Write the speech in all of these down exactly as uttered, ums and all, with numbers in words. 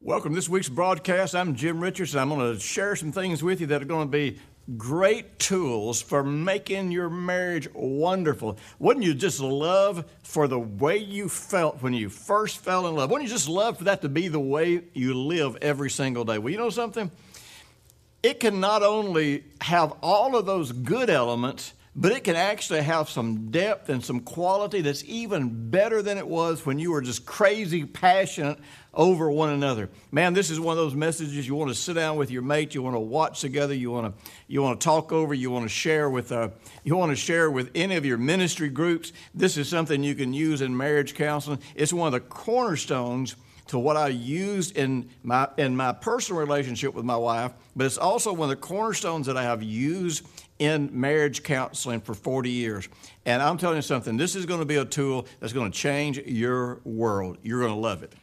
Welcome to this week's broadcast. I'm Jim Richardson. I'm going to share some things with you that are going to be great tools for making your marriage wonderful. Wouldn't you just love for the way you felt when you first fell in love? Wouldn't you just love for that to be the way you live every single day? Well, you know something? It can not only have all of those good elements, but it can actually have some depth and some quality that's even better than it was when you were just crazy passionate over one another. Man, this is one of those messages you want to sit down with your mate, you want to watch together, you want to you want to talk over, you want to share with uh, you want to share with any of your ministry groups. This is something you can use in marriage counseling. It's one of the cornerstones to what I used in my in my personal relationship with my wife, but it's also one of the cornerstones that I have used in marriage counseling for forty years. And I'm telling you something, this is going to be a tool that's going to change your world. You're going to love it.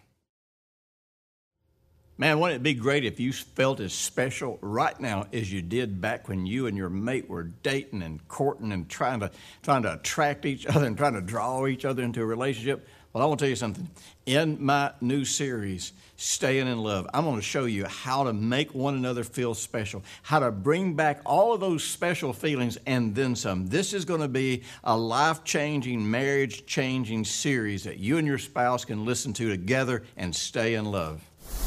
Man, wouldn't it be great if you felt as special right now as you did back when you and your mate were dating and courting and trying to trying to attract each other and trying to draw each other into a relationship? Well, I want to tell you something. In my new series, Staying in Love, I'm going to show you how to make one another feel special, how to bring back all of those special feelings and then some. This is going to be a life-changing, marriage-changing series that you and your spouse can listen to together and stay in love.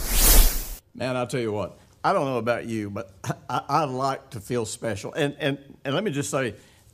Man, I'll tell you what, I don't know about you, but I, I like to feel special. And, and, and let me just say,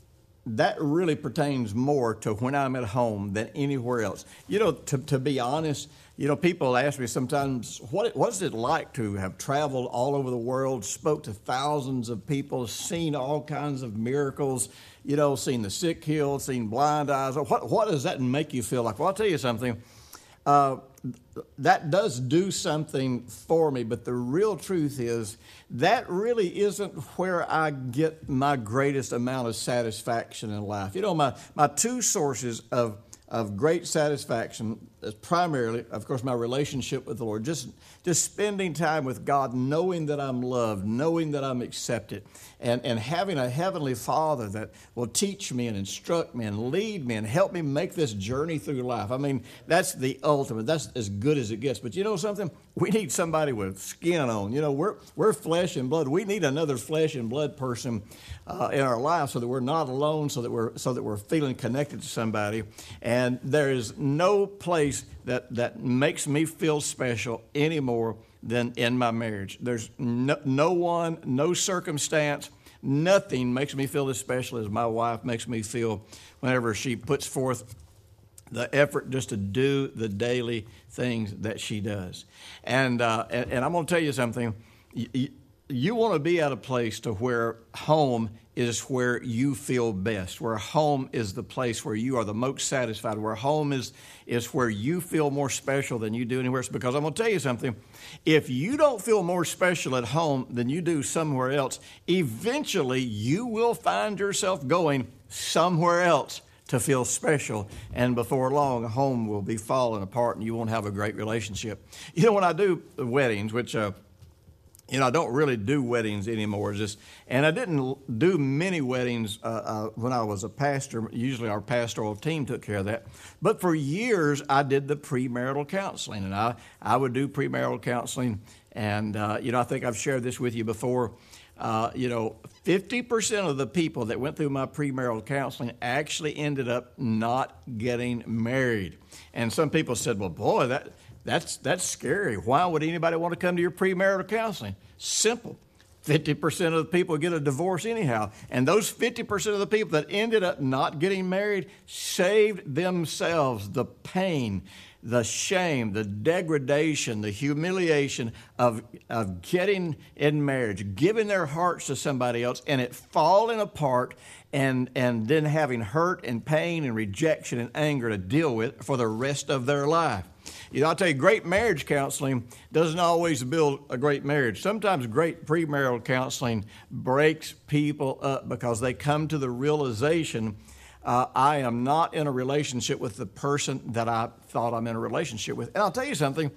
that really pertains more to when I'm at home than anywhere else. You know, to, to be honest, you know, people ask me sometimes, what what's it like to have traveled all over the world, spoke to thousands of people, seen all kinds of miracles, you know, seen the sick healed, seen blind eyes. What, what does that make you feel like? Well, I'll tell you something. Uh, that does do something for me, but the real truth is that really isn't where I get my greatest amount of satisfaction in life. You know, my, my two sources of of great satisfaction is primarily, of course, my relationship with the Lord. Just, just spending time with God, knowing that I'm loved, knowing that I'm accepted, and, and having a heavenly Father that will teach me and instruct me and lead me and help me make this journey through life. I mean, that's the ultimate. That's as good as it gets. But you know something? We need somebody with skin on. You know, we're we're flesh and blood. We need another flesh and blood person uh, in our life so that we're not alone, so that we're so that we're feeling connected to somebody. And there is no place that, that makes me feel special anymore than in my marriage. There's no, no one, no circumstance, nothing makes me feel as special as my wife makes me feel whenever she puts forth the effort just to do the daily things that she does. And uh, and, and I'm going to tell you something. You, you want to be at a place to where home is where you feel best, where home is the place where you are the most satisfied, where home is, is where you feel more special than you do anywhere else. Because I'm going to tell you something. If you don't feel more special at home than you do somewhere else, eventually you will find yourself going somewhere else to feel special, and before long, home will be falling apart and you won't have a great relationship. You know, when I do weddings, which, uh, you know, I don't really do weddings anymore, just, and I didn't do many weddings uh, uh, when I was a pastor. Usually our pastoral team took care of that. But for years, I did the premarital counseling, and I, I would do premarital counseling, and, uh, you know, I think I've shared this with you before. Uh, you know, fifty percent of the people that went through my premarital counseling actually ended up not getting married. And some people said, well, boy, that that's that's scary. Why would anybody want to come to your premarital counseling? Simple. fifty percent of the people get a divorce anyhow. And those fifty percent of the people that ended up not getting married saved themselves the pain, the shame, the degradation, the humiliation of, of getting in marriage, giving their hearts to somebody else, and it falling apart, and, and then having hurt and pain and rejection and anger to deal with for the rest of their life. You know, I'll tell you, great marriage counseling doesn't always build a great marriage. Sometimes great premarital counseling breaks people up because they come to the realization, Uh, I am not in a relationship with the person that I thought I'm in a relationship with. And I'll tell you something,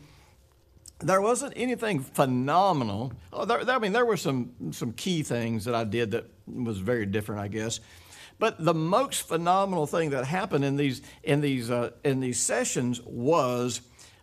there wasn't anything phenomenal. Oh, there, there, I mean, there were some, some key things that I did that was very different, I guess. But the most phenomenal thing that happened in these, in these, uh, in these sessions was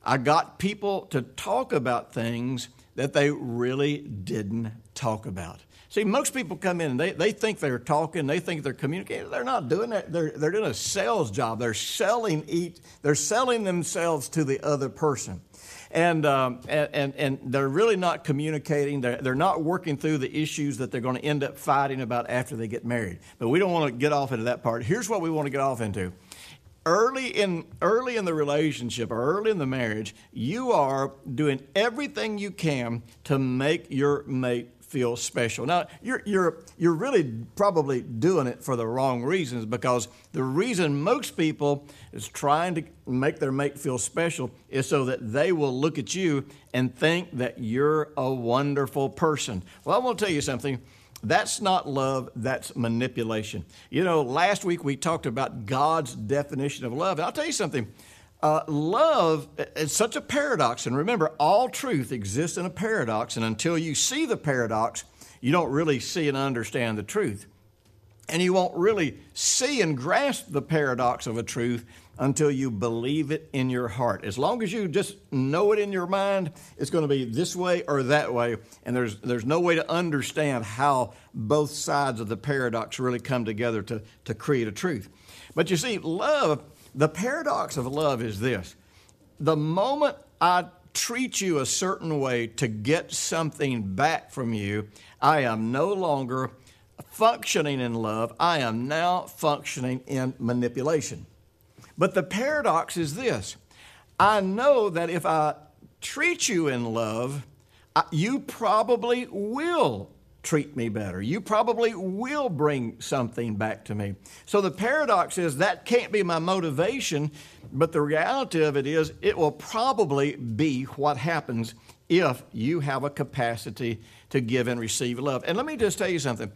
I got people to talk about things that they really didn't talk about. See, most people come in and they, they think they're talking, they think they're communicating. They're not doing that. They're, they're doing a sales job. They're selling each, they're selling themselves to the other person. And, um, and, and, and they're really not communicating. They're, they're not working through the issues that they're going to end up fighting about after they get married. But we don't want to get off into that part. Here's what we want to get off into. Early in, early in the relationship or early in the marriage, you are doing everything you can to make your mate feel special. Now, you're, you're, you're really probably doing it for the wrong reasons, because the reason most people is trying to make their mate feel special is so that they will look at you and think that you're a wonderful person. Well, I want to tell you something. That's not love, that's manipulation. You know, last week we talked about God's definition of love. And I'll tell you something. Uh, love is such a paradox. And remember, all truth exists in a paradox. And until you see the paradox, you don't really see and understand the truth. And you won't really see and grasp the paradox of a truth until you believe it in your heart. As long as you just know it in your mind, it's going to be this way or that way. And there's there's no way to understand how both sides of the paradox really come together to, to create a truth. But you see, love, the paradox of love is this. The moment I treat you a certain way to get something back from you, I am no longer functioning in love. I am now functioning in manipulation. But the paradox is this. I know that if I treat you in love, you probably will treat me better. You probably will bring something back to me. So the paradox is that can't be my motivation, but the reality of it is it will probably be what happens if you have a capacity to give and receive love. And let me just tell you something.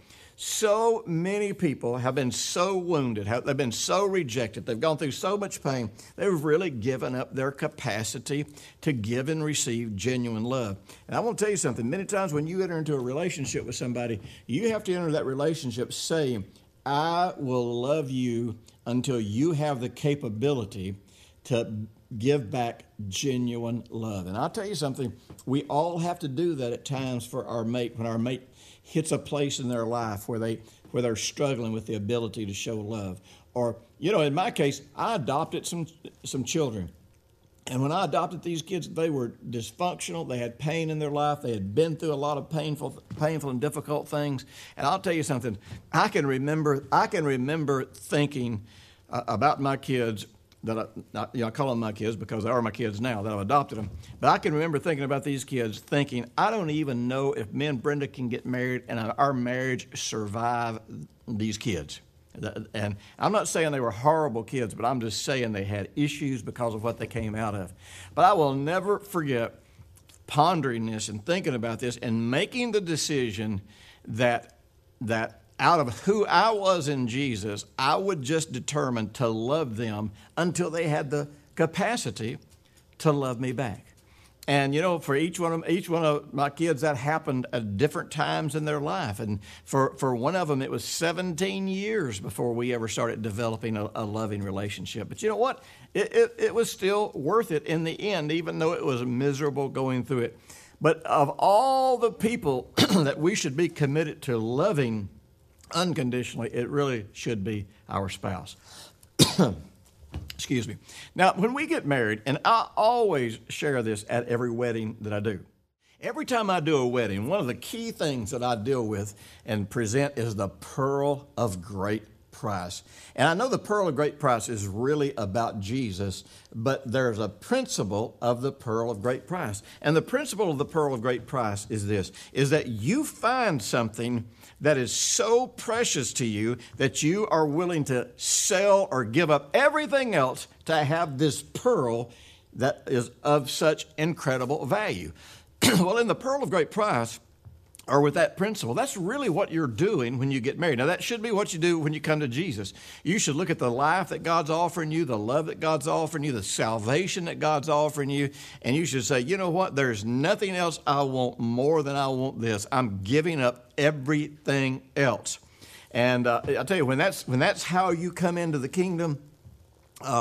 So many people have been so wounded, have, they've been so rejected, they've gone through so much pain, they've really given up their capacity to give and receive genuine love. And I want to tell you something, many times when you enter into a relationship with somebody, you have to enter that relationship saying, I will love you until you have the capability to give back genuine love. And I'll tell you something, we all have to do that at times for our mate, when our mate hits a place in their life where they where they're struggling with the ability to show love. Or, you know, in my case, I adopted some some children. And when I adopted these kids, they were dysfunctional. They had pain in their life. They had been through a lot of painful painful and difficult things. And I'll tell you something, I can remember I can remember thinking uh, about my kids that I, you know, I call them my kids because they are my kids now that I've adopted them. But I can remember thinking about these kids, thinking, I don't even know if me and Brenda can get married and our marriage survive these kids. And I'm not saying they were horrible kids, but I'm just saying they had issues because of what they came out of. But I will never forget pondering this and thinking about this and making the decision that that out of who I was in Jesus, I would just determine to love them until they had the capacity to love me back. And, you know, for each one of each one of my kids, that happened at different times in their life. And for, for one of them, it was seventeen years before we ever started developing a, a loving relationship. But you know what? It, it, it was still worth it in the end, even though it was miserable going through it. But of all the people that we should be committed to loving unconditionally, it really should be our spouse. Excuse me. Now, when we get married, and I always share this at every wedding that I do. Every time I do a wedding, one of the key things that I deal with and present is the pearl of great price. And I know the pearl of great price is really about Jesus, but there's a principle of the pearl of great price. And the principle of the pearl of great price is this, is that you find something that is so precious to you that you are willing to sell or give up everything else to have this pearl that is of such incredible value. Well, in the pearl of great price, or with that principle, that's really what you're doing when you get married. Now, that should be what you do when you come to Jesus. You should look at the life that God's offering you, the love that God's offering you, the salvation that God's offering you, and you should say, you know what, there's nothing else I want more than I want this. I'm giving up everything else. And uh, I'll tell you, when that's when that's how you come into the kingdom, uh,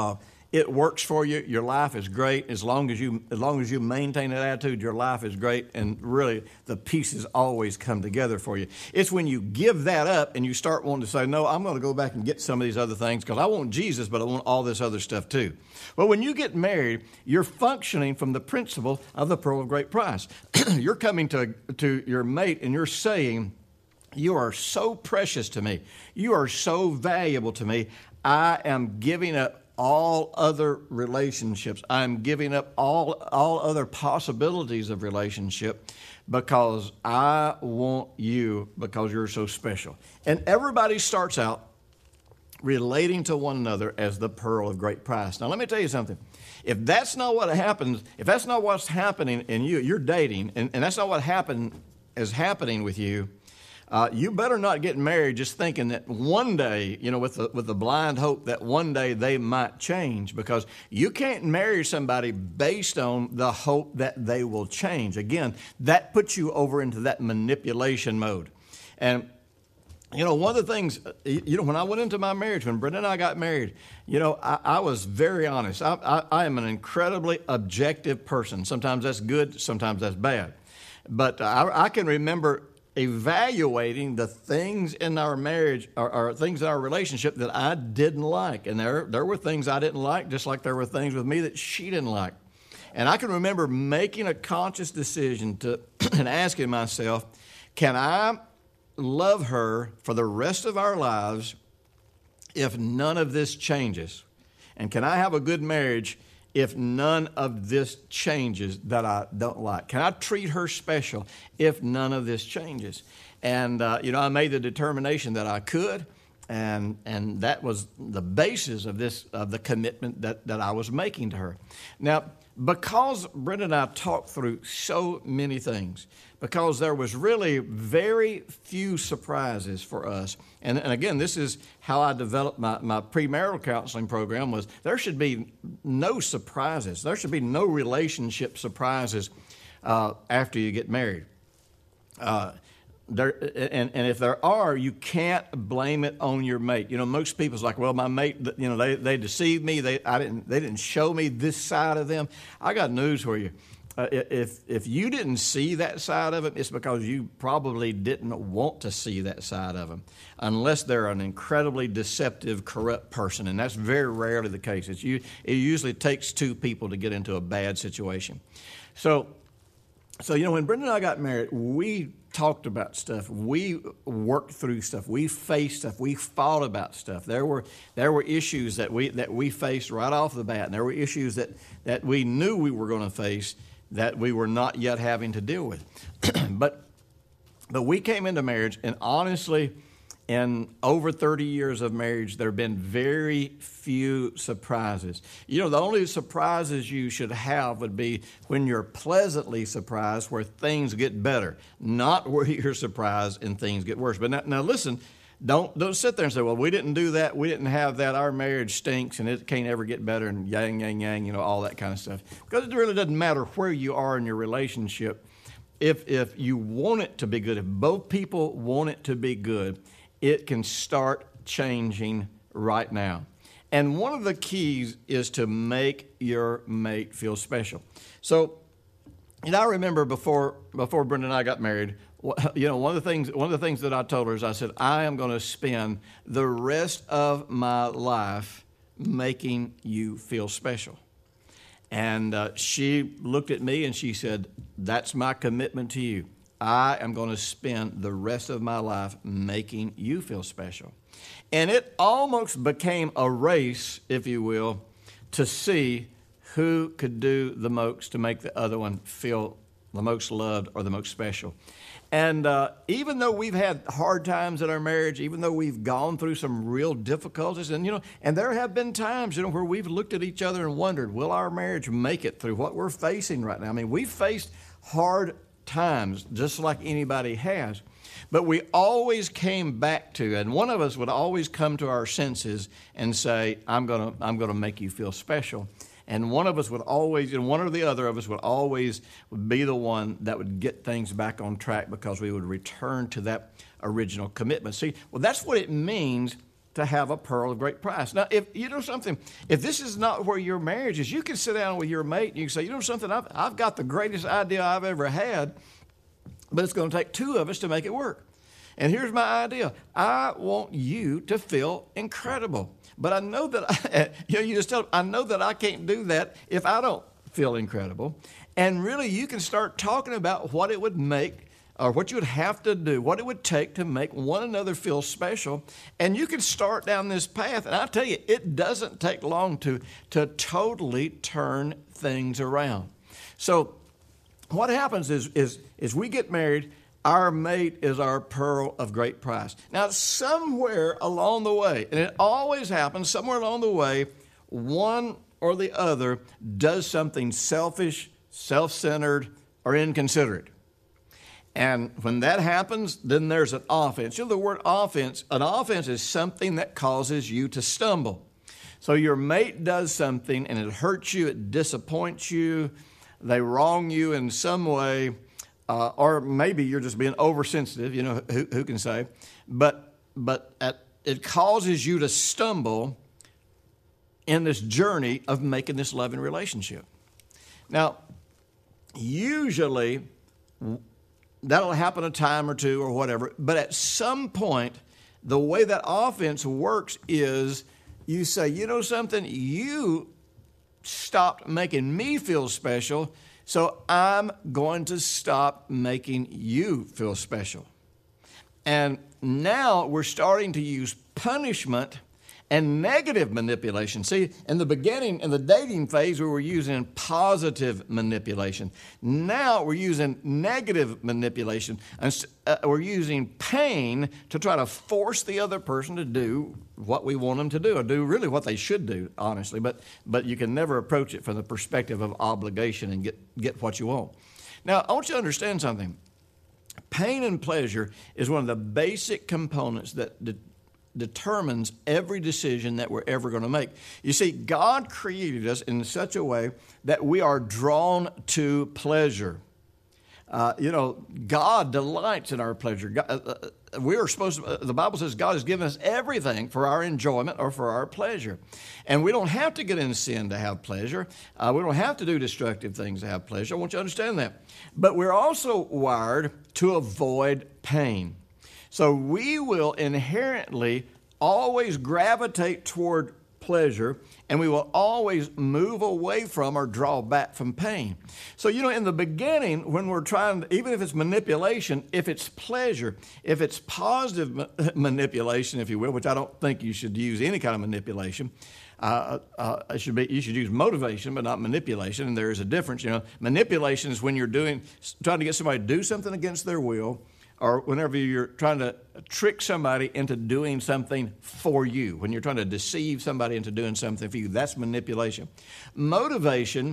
it works for you. Your life is great. As long as you as long as you maintain that attitude, your life is great, and really the pieces always come together for you. It's when you give that up and you start wanting to say, no, I'm going to go back and get some of these other things because I want Jesus, but I want all this other stuff too. Well, when you get married, you're functioning from the principle of the pearl of great price. You're coming to, to your mate and you're saying, you are so precious to me. You are so valuable to me. I am giving up all other relationships. I'm giving up all, all other possibilities of relationship because I want you because you're so special. And everybody starts out relating to one another as the pearl of great price. Now, let me tell you something. If that's not what happens, if that's not what's happening in you, you're dating, and, and that's not what happened is happening with you, Uh, you better not get married just thinking that one day, you know, with the, with the blind hope that one day they might change, because you can't marry somebody based on the hope that they will change. Again, that puts you over into that manipulation mode. And, you know, one of the things, you know, when I went into my marriage, when Brenda and I got married, you know, I, I was very honest. I, I, I am an incredibly objective person. Sometimes that's good, sometimes that's bad. But I, I can remember evaluating the things in our marriage or, or things in our relationship that I didn't like. And there, there were things I didn't like, just like there were things with me that she didn't like. And I can remember making a conscious decision to and asking myself, can I love her for the rest of our lives if none of this changes? And can I have a good marriage if none of this changes that I don't like? Can I treat her special if none of this changes? And, uh, you know, I made the determination that I could, and and that was the basis of this, of the commitment that, that I was making to her. Now, because Brenda and I talked through so many things, because there was really very few surprises for us. And, and again, this is how I developed my, my premarital counseling program, was there should be no surprises. There should be no relationship surprises uh, after you get married. Uh, there, and, and if there are, you can't blame it on your mate. You know, most people's like, well, my mate, you know, they, they deceived me. They, I didn't, they didn't show me this side of them. I got news for you. Uh, if if you didn't see that side of it, it's because you probably didn't want to see that side of them, unless they're an incredibly deceptive, corrupt person, and that's very rarely the case. It's you, it usually takes two people to get into a bad situation. So, so you know, when Brenda and I got married, we talked about stuff. We worked through stuff. We faced stuff. We fought about stuff. There were there were issues that we that we faced right off the bat, and there were issues that that we knew we were going to face that we were not yet having to deal with. but but we came into marriage, and honestly, in over thirty years of marriage, there have been very few surprises. You know, the only surprises you should have would be when you're pleasantly surprised where things get better, not where you're surprised and things get worse. But now, now listen, Don't don't sit there and say, well, we didn't do that, we didn't have that, our marriage stinks and it can't ever get better, and yang, yang, yang, you know, all that kind of stuff. Because it really doesn't matter where you are in your relationship. If if you want it to be good, if both people want it to be good, it can start changing right now. And one of the keys is to make your mate feel special. So, and I remember before before Brenda and I got married, you know, one of the things one of the things that I told her is I said, I am going to spend the rest of my life making you feel special. And uh, she looked at me and she said, that's my commitment to you. I am going to spend the rest of my life making you feel special. And it almost became a race, if you will, to see who could do the most to make the other one feel the most loved or the most special. And uh, even though we've had hard times in our marriage, even though we've gone through some real difficulties, and you know, and there have been times, you know, where we've looked at each other and wondered, will our marriage make it through what we're facing right now? I mean, we've faced hard times just like anybody has, but we always came back to, and one of us would always come to our senses and say, I'm gonna, I'm gonna make you feel special. And one of us would always, and one or the other of us would always be the one that would get things back on track because we would return to that original commitment. See, well, that's what it means to have a pearl of great price. Now, if you know something, if this is not where your marriage is, you can sit down with your mate and you can say, you know something, I've, I've got the greatest idea I've ever had, but it's going to take two of us to make it work. And here's my idea. I want you to feel incredible. But I know that, I, you know, you just tell them, I know that I can't do that if I don't feel incredible. And really, you can start talking about what it would make, or what you would have to do, what it would take to make one another feel special. And you can start down this path. And I tell you, it doesn't take long to, to totally turn things around. So what happens is, is, is we get married, our mate is our pearl of great price. Now, somewhere along the way, and it always happens, somewhere along the way, one or the other does something selfish, self-centered, or inconsiderate. And when that happens, then there's an offense. You know the word offense? An offense is something that causes you to stumble. So your mate does something and it hurts you, it disappoints you, they wrong you in some way, uh, or maybe you're just being oversensitive, you know, who, who can say? But, but at, it causes you to stumble in this journey of making this loving relationship. Now, usually that'll happen a time or two or whatever, but at some point, the way that offense works is you say, you know something, you stopped making me feel special, so I'm going to stop making you feel special. And now we're starting to use punishment and negative manipulation. See, in the beginning, in the dating phase, we were using positive manipulation. Now we're using negative manipulation. And uh, we're using pain to try to force the other person to do what we want them to do, or do really what they should do, honestly. But but you can never approach it from the perspective of obligation and get, get what you want. Now, I want you to understand something. Pain and pleasure is one of the basic components that de- determines every decision that we're ever going to make. You see, God created us in such a way that we are drawn to pleasure. Uh, you know, God delights in our pleasure. God, uh, uh, we are supposed to, uh, the Bible says God has given us everything for our enjoyment or for our pleasure. And we don't have to get in sin to have pleasure. Uh, we don't have to do destructive things to have pleasure. I want you to understand that. But we're also wired to avoid pain. So we will inherently always gravitate toward pleasure, and we will always move away from or draw back from pain. So, you know, in the beginning, when we're trying, to, even if it's manipulation, if it's pleasure, if it's positive ma- manipulation, if you will, which I don't think you should use any kind of manipulation, uh, uh, it should be, you should use motivation, but not manipulation, and there is a difference. You know, manipulation is when you're doing, trying to get somebody to do something against their will, or whenever you're trying to trick somebody into doing something for you, when you're trying to deceive somebody into doing something for you, that's manipulation. Motivation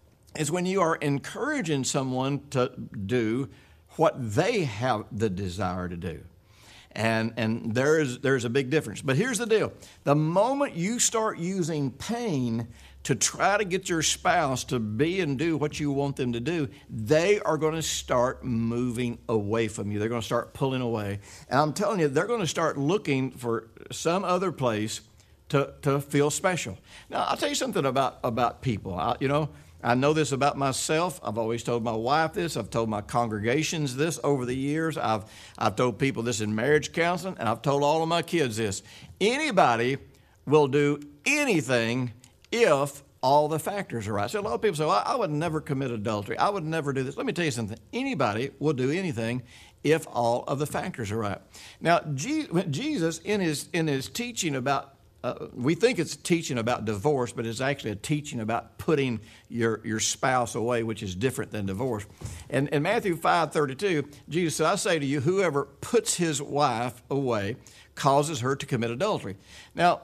is when you are encouraging someone to do what they have the desire to do. And, and there is, there's a big difference. But here's the deal. The moment you start using pain to try to get your spouse to be and do what you want them to do, they are going to start moving away from you. They're going to start pulling away. And I'm telling you, they're going to start looking for some other place to, to feel special. Now, I'll tell you something about, about people. I, you know, I know this about myself. I've always told my wife this. I've told my congregations this over the years. I've, I've told people this in marriage counseling, and I've told all of my kids this. Anybody will do anything if all the factors are right. So a lot of people say, well, I would never commit adultery. I would never do this. Let me tell you something. Anybody will do anything if all of the factors are right. Now, Jesus, in his, in his teaching about, uh, we think it's teaching about divorce, but it's actually a teaching about putting your, your spouse away, which is different than divorce. And in Matthew five thirty-two, Jesus said, I say to you, whoever puts his wife away causes her to commit adultery. Now,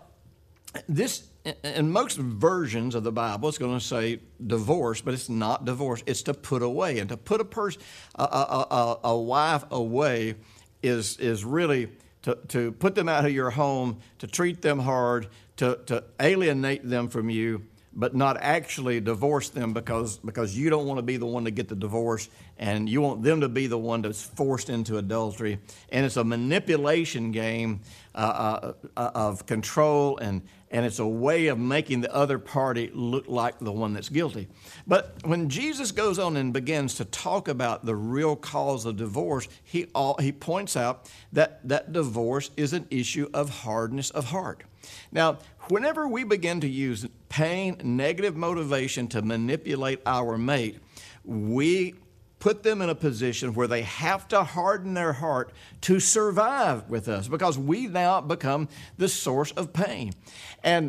this, in most versions of the Bible, it's going to say divorce, but it's not divorce. It's to put away. And to put a person, a, a, a, a wife away is, is really to, to put them out of your home, to treat them hard, to, to alienate them from you. but not actually divorce them because, because you don't want to be the one to get the divorce, and you want them to be the one that's forced into adultery. And it's a manipulation game uh, uh, of control, and, and it's a way of making the other party look like the one that's guilty. But when Jesus goes on and begins to talk about the real cause of divorce, he, all, he points out that, that divorce is an issue of hardness of heart. Now, whenever we begin to use pain, negative motivation to manipulate our mate, we put them in a position where they have to harden their heart to survive with us, because we now become the source of pain. And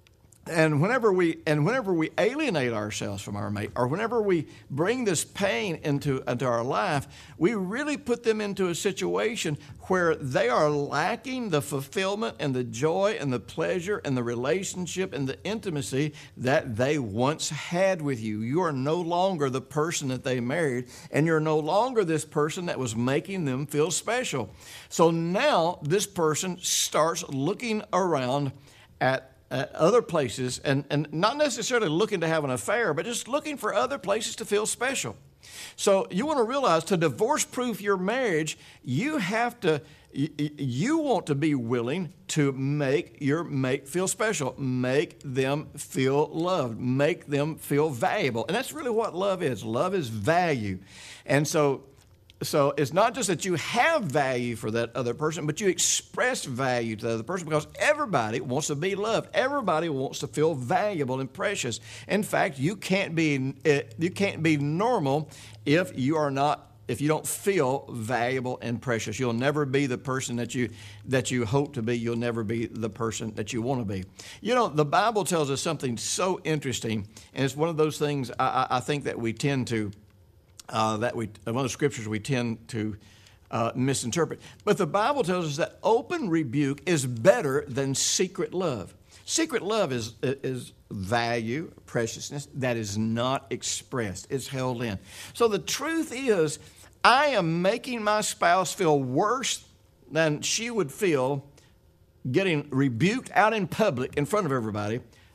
And whenever we and whenever we alienate ourselves from our mate, or whenever we bring this pain into, into our life, we really put them into a situation where they are lacking the fulfillment and the joy and the pleasure and the relationship and the intimacy that they once had with you. You are no longer the person that they married, and you're no longer this person that was making them feel special. So now this person starts looking around at Uh, other places, and, and not necessarily looking to have an affair, but just looking for other places to feel special. So you want to realize, to divorce-proof your marriage, you have to, you, you want to be willing to make your mate feel special, make them feel loved, make them feel valuable. And that's really what love is. Love is value. And so So it's not just that you have value for that other person, but you express value to the other person, because everybody wants to be loved. Everybody wants to feel valuable and precious. In fact, you can't be you can't be normal if you are not if you don't feel valuable and precious. You'll never be the person that you that you hope to be. You'll never be the person that you want to be. You know, the Bible tells us something so interesting, and it's one of those things I, I think that we tend to. Uh, that we one of the scriptures we tend to uh, misinterpret. But the Bible tells us that open rebuke is better than secret love. Secret love is is value, preciousness that is not expressed. It's held in. So the truth is, I am making my spouse feel worse than she would feel getting rebuked out in public in front of everybody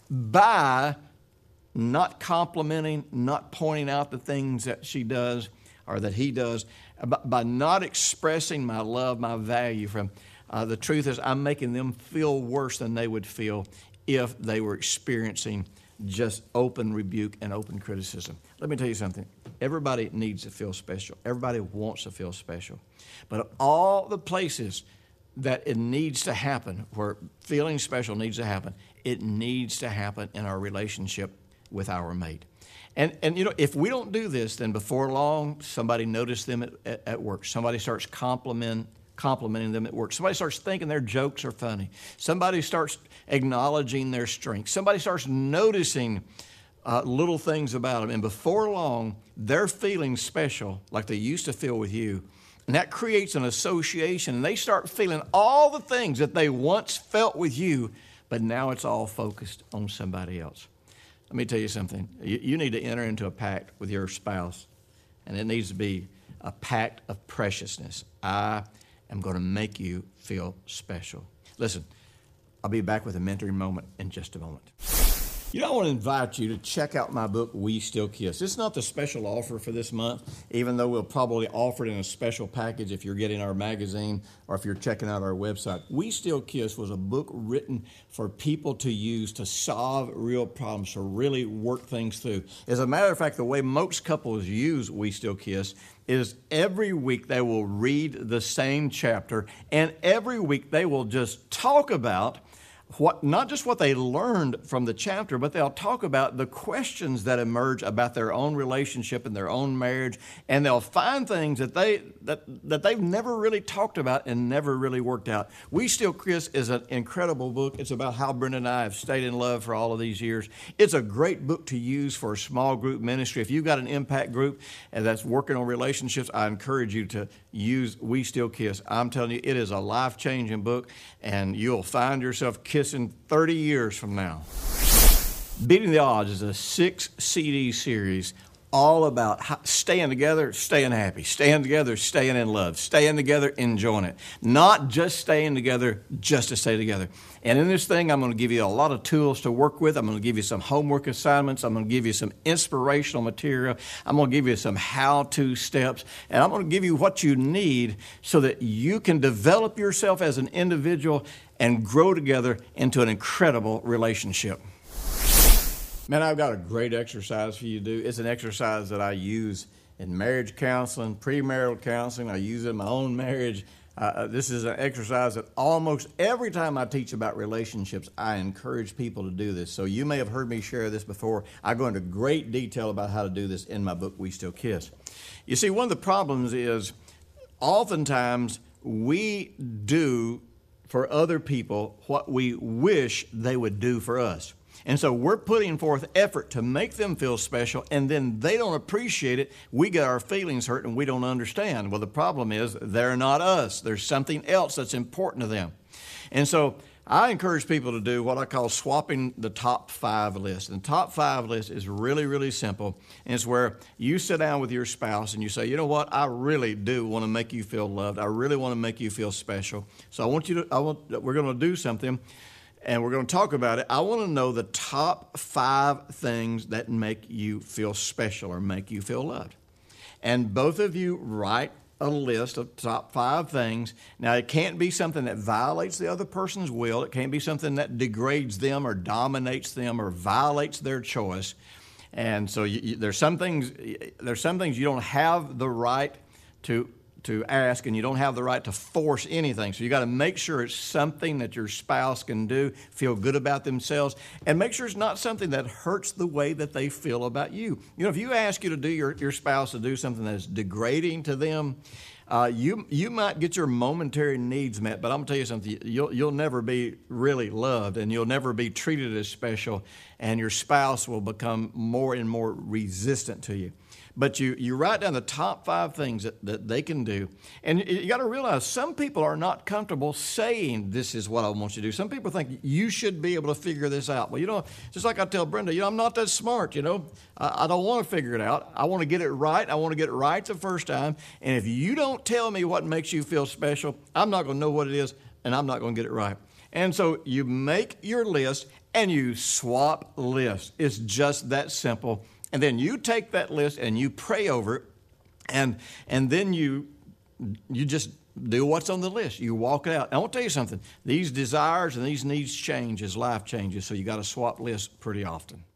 by not complimenting, not pointing out the things that she does or that he does, by not expressing my love, my value from. Uh, the truth is, I'm making them feel worse than they would feel if they were experiencing just open rebuke and open criticism. Let me tell you something. Everybody needs to feel special. Everybody wants to feel special. But all the places that it needs to happen, where feeling special needs to happen, it needs to happen in our relationship with our mate. And, and you know, if we don't do this, then before long, somebody noticed them at, at, at work. Somebody starts compliment, complimenting them at work. Somebody starts thinking their jokes are funny. Somebody starts acknowledging their strengths. Somebody starts noticing uh, little things about them. And before long, they're feeling special like they used to feel with you. And that creates an association. And they start feeling all the things that they once felt with you, but now it's all focused on somebody else. Let me tell you something. You, you need to enter into a pact with your spouse, and it needs to be a pact of preciousness. I am going to make you feel special. Listen, I'll be back with a mentoring moment in just a moment. You know, I want to invite you to check out my book, We Still Kiss. It's not the special offer for this month, even though we'll probably offer it in a special package if you're getting our magazine or if you're checking out our website. We Still Kiss was a book written for people to use to solve real problems, to really work things through. As a matter of fact, the way most couples use We Still Kiss is every week they will read the same chapter, and every week they will just talk about What, not just what they learned from the chapter, but they'll talk about the questions that emerge about their own relationship and their own marriage, and they'll find things that, they, that, that they've never really talked about and never really worked out. We Still Kiss is an incredible book. It's about how Brenda and I have stayed in love for all of these years. It's a great book to use for a small group ministry. If you've got an impact group that's working on relationships, I encourage you to use We Still Kiss. I'm telling you, it is a life-changing book, and you'll find yourself kissing thirty years from now. Beating the Odds is a six C D series, all about how, staying together, staying happy, staying together, staying in love, staying together, enjoying it. Not just staying together just to stay together. And in this thing, I'm going to give you a lot of tools to work with. I'm going to give you some homework assignments. I'm going to give you some inspirational material. I'm going to give you some how-to steps. And I'm going to give you what you need so that you can develop yourself as an individual and grow together into an incredible relationship. Man, I've got a great exercise for you to do. It's an exercise that I use in marriage counseling, premarital counseling. I use it in my own marriage. Uh, this is an exercise that almost every time I teach about relationships, I encourage people to do this. So you may have heard me share this before. I go into great detail about how to do this in my book, We Still Kiss. You see, one of the problems is oftentimes we do for other people what we wish they would do for us. And so we're putting forth effort to make them feel special, and then they don't appreciate it. We get our feelings hurt, and we don't understand. Well, the problem is they're not us. There's something else that's important to them. And so I encourage people to do what I call swapping the top five list. And the top five list is really, really simple. And it's where you sit down with your spouse and you say, you know what, I really do want to make you feel loved. I really want to make you feel special. So I want you to, I want, we're going to do something. And we're going to talk about it. I want to know the top five things that make you feel special or make you feel loved. And both of you write a list of top five things. Now, it can't be something that violates the other person's will. It can't be something that degrades them or dominates them or violates their choice. And so you, you, there's some things there's some things you don't have the right to to ask, and you don't have the right to force anything. So you got to make sure it's something that your spouse can do, feel good about themselves, and make sure it's not something that hurts the way that they feel about you. You know, if you ask you to do your, your spouse to do something that's degrading to them, uh, you you might get your momentary needs met, but I'm going to tell you something, you'll, you'll never be really loved, and you'll never be treated as special, and your spouse will become more and more resistant to you. But you, you write down the top five things that, that they can do. And you, you got to realize some people are not comfortable saying this is what I want you to do. Some people think you should be able to figure this out. Well, you know, just like I tell Brenda, you know, I'm not that smart, you know. I, I don't want to figure it out. I want to get it right. I want to get it right the first time. And if you don't tell me what makes you feel special, I'm not going to know what it is, and I'm not going to get it right. And so you make your list and you swap lists. It's just that simple. And then you take that list and you pray over it, and and then you you just do what's on the list. You walk it out. I want to tell you something. These desires and these needs change as life changes, so you got to swap lists pretty often.